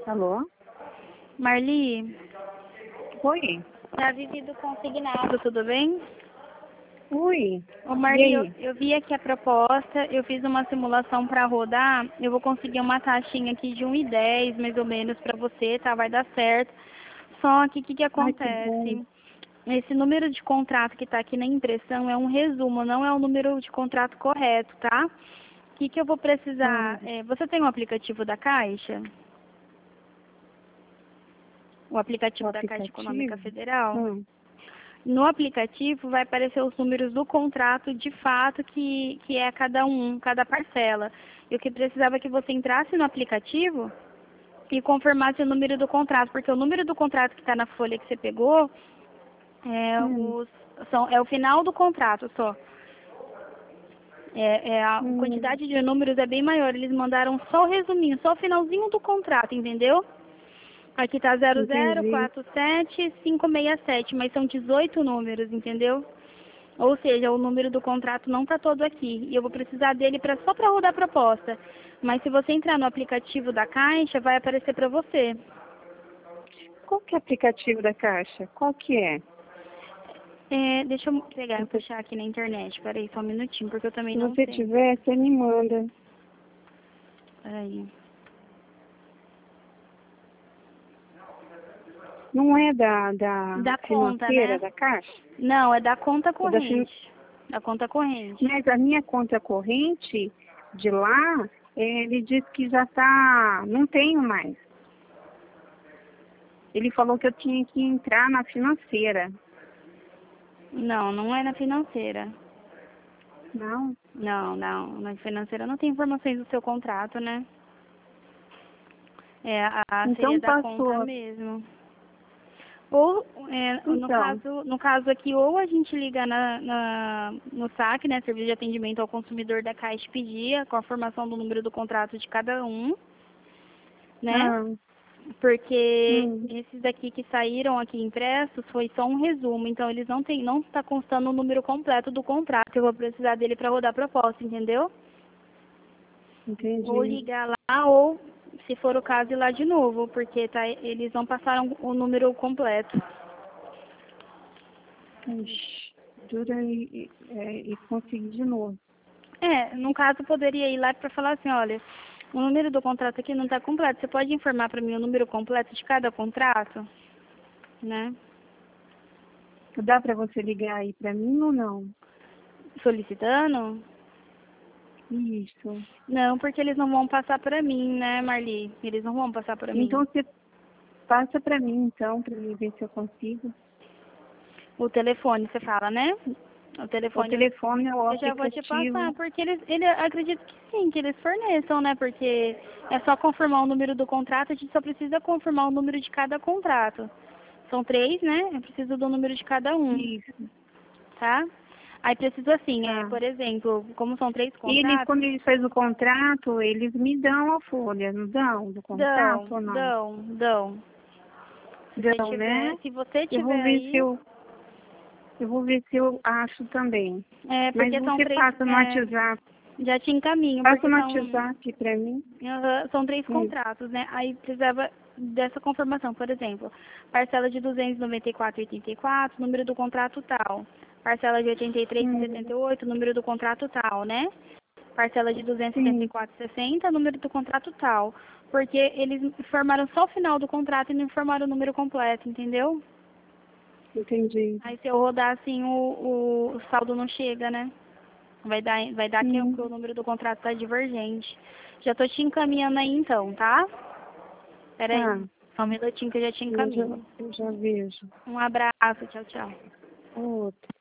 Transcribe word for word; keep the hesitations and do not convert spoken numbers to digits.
Alô? Marli, Oi. tá Vivido Consignado, tudo bem? Oi. Ô E Marli, eu, aí? eu vi aqui a proposta, eu fiz uma simulação para rodar, eu vou conseguir uma taxinha aqui de um e dez mais ou menos para você, tá? Vai dar certo. Só que o que, que Ai, que bom. acontece? Esse número de contrato que está aqui na impressão é um resumo, não é o número de contrato correto, tá? O que, que eu vou precisar? Hum, É, você tem um aplicativo da Caixa? O o aplicativo da Caixa Econômica aplicativo? Federal? Hum. No aplicativo vai aparecer os números do contrato de fato que, que é cada um, cada parcela. E o que precisava é que você entrasse no aplicativo e confirmasse o número do contrato, porque o número do contrato que está na folha que você pegou é, Hum. os, são, é o final do contrato só. É, é a Hum. quantidade de números é bem maior. Eles mandaram só o resuminho, só o finalzinho do contrato, entendeu? Aqui tá zero zero Entendi. quatro sete cinco seis sete, mas são dezoito números, entendeu? Ou seja, o número do contrato não está todo aqui. E eu vou precisar dele pra, só para rodar a proposta. Mas se você entrar no aplicativo da Caixa, vai aparecer para você. Qual que é o aplicativo da Caixa? Qual que é? É, deixa eu pegar Se e você, puxar aqui na internet. Peraí, só um minutinho, porque eu também se não você sei. tiver, você me manda. Peraí. Não é da, da Da conta, financeira né? da Caixa? Não, é da conta É da fin... corrente. Da conta corrente. Mas a minha conta corrente de lá, ele disse que já tá... Não tenho mais. Ele falou que eu tinha que entrar na financeira. Não, não é na financeira. Não? Não, não. Na financeira não tem informações do seu contrato, né? É, a, seria Então da conta passou. mesmo. Ou, é, no Então, caso, no caso aqui, ou a gente liga na, na, no saque, né, Serviço de Atendimento ao Consumidor da Caixa e pedir com a formação do número do contrato de cada um, né? ah, Porque hum, esses daqui que saíram aqui impressos foi só um resumo, então eles não tem, não está constando o número completo do contrato. Eu vou precisar dele para rodar a proposta, entendeu? Ou entendi. ligar lá, ou, se for o caso, ir lá de novo, porque tá, eles não passaram o número completo. Ixi, dura e, e, é, e consegui de novo. É, no caso, poderia ir lá para falar assim, olha, o número do contrato aqui não está completo. Você pode informar para mim o número completo de cada contrato? Né? Dá para você ligar aí para mim ou não? Solicitando? Isso. Não, porque eles não vão passar para mim, né, Marli? Eles não vão passar para Então mim. você passa para mim, então, para mim ver se eu consigo. O telefone, você fala, né? O O telefone telefone é o eu já vou te passar, aplicativo. porque eles, ele, acredito que sim, que eles forneçam, né? Porque é só confirmar o número do contrato, a gente só precisa confirmar o número de cada contrato. São três, né? Eu preciso do número de cada um, Isso, tá? Aí preciso assim, é, tá. por exemplo, como são três E eles, contratos, quando eles fazem o contrato, eles me dão a folha, não dão? Do contrato dão, ou não? dão, dão. Se você Dão, tiver, né? se você Eu vou tiver ver se aí, eu, eu vou ver se eu acho também. é, Mas porque são você três, passa no é, WhatsApp. já te encaminho, Passa porque no são WhatsApp para mim. Aham, são três Hum, contratos, né? Aí precisava dessa confirmação, por exemplo, parcela de duzentos e noventa e quatro vírgula oitenta e quatro, número do contrato tal. Parcela de oitenta e três vírgula setenta hum, e oito, número do contrato tal, né? Parcela de duzentos e setenta e sim, quatro vírgula sessenta, número do contrato tal. Porque eles informaram só o final do contrato e não informaram o número completo, entendeu? entendi. Aí se eu rodar assim, o, o, o saldo não chega, né? Vai dar, vai dar que, o que o Hum, número do contrato tá divergente. Já tô te encaminhando aí então, tá? Peraí, tá, só um minutinho que eu já te eu já, encaminho. eu já vejo. Um abraço, tchau, tchau. Outro.